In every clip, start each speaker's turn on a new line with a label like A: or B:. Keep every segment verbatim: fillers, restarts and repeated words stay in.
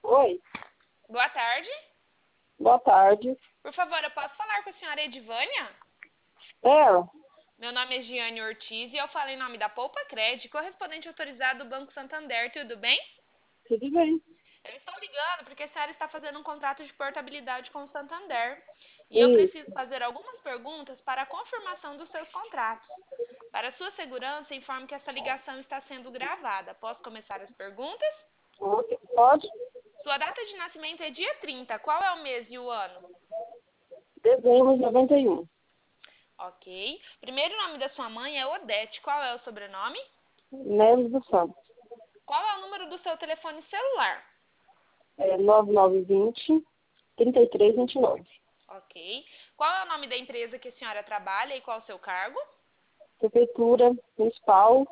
A: Oi,
B: Boa tarde.
A: boa tarde.
B: Por favor, eu posso falar com a senhora Edivânia?
A: É,
B: Meu nome é Giane Ortiz e eu falo em nome da Poupa Cred, correspondente autorizado do Banco Santander. Tudo bem?
A: tudo bem.
B: Eu estou ligando porque a senhora está fazendo um contrato de portabilidade com o Santander. E eu
A: Isso,
B: preciso fazer algumas perguntas para a confirmação dos seus contratos. Para sua segurança, informo que essa ligação está sendo gravada. Posso começar as perguntas?
A: ok, pode?
B: Sua data de nascimento é dia trinta. Qual é o mês e o ano?
A: Dezembro de noventa e um.
B: Ok. Primeiro nome da sua mãe é Odete. Qual é o sobrenome?
A: Neves do Santos.
B: Qual é o número do seu telefone celular?
A: É nove nove dois zero, três três dois nove.
B: Ok. Qual é o nome da empresa que a senhora trabalha e qual é o seu cargo?
A: Prefeitura Municipal,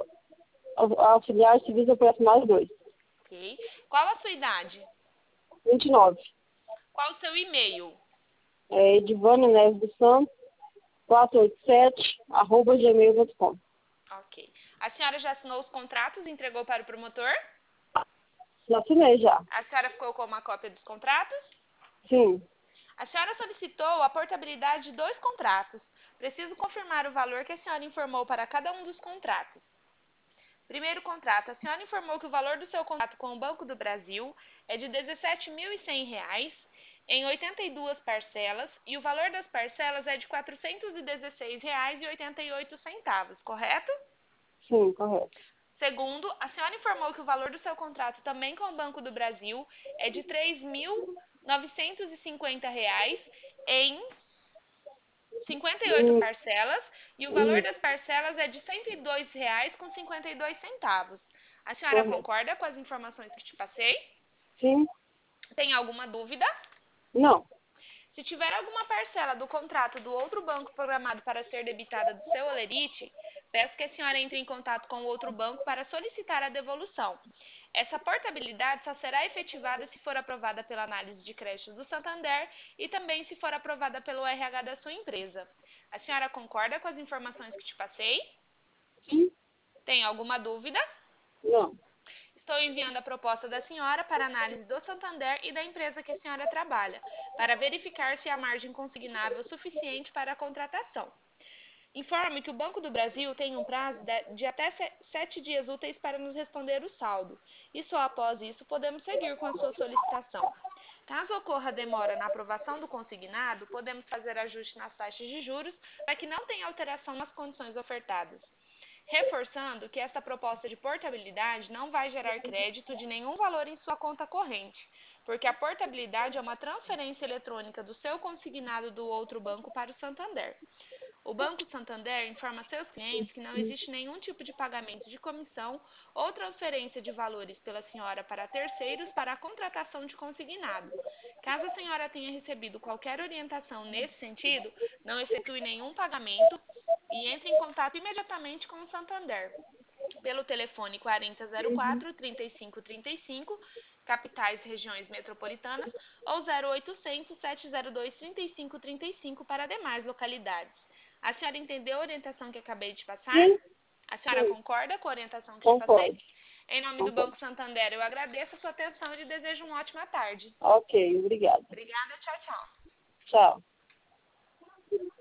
A: Auxiliar Civis Operacionais dois.
B: Ok. Qual a sua idade?
A: vinte e nove.
B: Qual o seu e-mail?
A: É Edivânia Neves do Santos, quatrocentos e oitenta e sete, arroba gmail ponto com.
B: Ok. A senhora já assinou os contratos e entregou para o promotor?
A: Já assinei já.
B: A senhora ficou com uma cópia dos contratos?
A: Sim,
B: A senhora solicitou a portabilidade de dois contratos. Preciso confirmar o valor que a senhora informou para cada um dos contratos. Primeiro contrato, a senhora informou que o valor do seu contrato com o Banco do Brasil é de dezessete mil e cem reais em oitenta e duas parcelas e o valor das parcelas é de quatrocentos e dezesseis reais e oitenta e oito centavos, correto?
A: sim, correto.
B: Segundo, a senhora informou que o valor do seu contrato também com o Banco do Brasil é de três mil novecentos e cinquenta reais em cinquenta e oito
A: Hum,
B: parcelas e o valor
A: hum,
B: das parcelas é de cento e dois reais com cinquenta e dois centavos. A senhora
A: correto.
B: concorda com as informações que te passei?
A: Sim,
B: Tem alguma dúvida?
A: não.
B: Se tiver alguma parcela do contrato do outro banco programado para ser debitada do seu holerite, peço que a senhora entre em contato com o outro banco para solicitar a devolução. Essa portabilidade só será efetivada se for aprovada pela análise de crédito do Santander e também se for aprovada pelo R H da sua empresa. A senhora concorda com as informações que te passei?
A: Sim,
B: Tem alguma dúvida?
A: não.
B: Estou enviando a proposta da senhora para análise do Santander e da empresa que a senhora trabalha, para verificar se há margem consignável suficiente para a contratação. Informe que o Banco do Brasil tem um prazo de, de até se- sete dias úteis para nos responder o saldo, e só após isso podemos seguir com a sua solicitação. Caso ocorra demora na aprovação do consignado, podemos fazer ajuste nas taxas de juros para que não tenha alteração nas condições ofertadas. Reforçando que esta proposta de portabilidade não vai gerar crédito de nenhum valor em sua conta corrente, porque a portabilidade é uma transferência eletrônica do seu consignado do outro banco para o Santander. O Banco Santander informa seus clientes que não existe nenhum tipo de pagamento de comissão ou transferência de valores pela senhora para terceiros para a contratação de consignado. Caso a senhora tenha recebido qualquer orientação nesse sentido, não efetue nenhum pagamento e entre em contato imediatamente com o Santander pelo telefone quarenta zero quatro, trinta e cinco trinta e cinco, capitais regiões metropolitanas, ou zero oitocentos, sete zero dois, trinta e cinco trinta e cinco para demais localidades. A senhora entendeu a orientação que acabei de passar?
A: Sim,
B: A senhora
A: sim,
B: concorda com a orientação que te passei?
A: concordo.
B: Em nome do
A: Concordo.
B: Banco Santander, eu agradeço a sua atenção e lhe desejo uma ótima tarde.
A: Ok, obrigada.
B: Obrigada, tchau, tchau.
A: Tchau.